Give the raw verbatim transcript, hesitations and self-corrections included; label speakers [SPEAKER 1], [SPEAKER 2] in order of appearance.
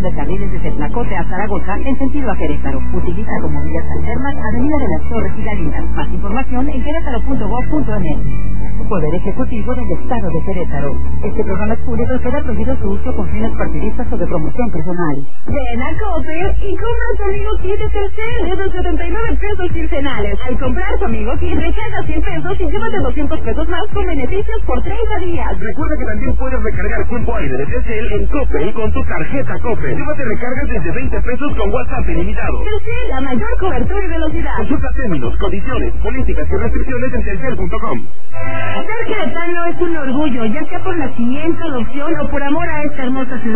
[SPEAKER 1] de carriles desde Tlacote a Zaragoza en sentido a Querétaro. Utiliza como vías alternas Avenida de las Torres y Galinas. Más información en querétaro punto gob punto eme equis. Poder Ejecutivo del Estado de Querétaro. Este programa es público y queda prohibido su uso con fines partidistas o de promoción personal.
[SPEAKER 2] Ven a Coppel y compra tu amigo kit de Telcel desde setenta y nueve pesos quincenales. Al comprar tu amigo kit, recarga cien pesos y llévate doscientos pesos más con beneficios por treinta días.
[SPEAKER 3] Recuerda que también puedes recargar tiempo aire de Telcel en Coppel con tu tarjeta Coppel. Llévate recargas desde veinte pesos con WhatsApp ilimitado.
[SPEAKER 2] Telcel, la mayor cobertura y velocidad.
[SPEAKER 3] Consulta términos, condiciones, políticas y restricciones en telcel punto com.
[SPEAKER 2] Ser queretano es un orgullo, ya sea por nacimiento, adopción o por amor a esta hermosa ciudad.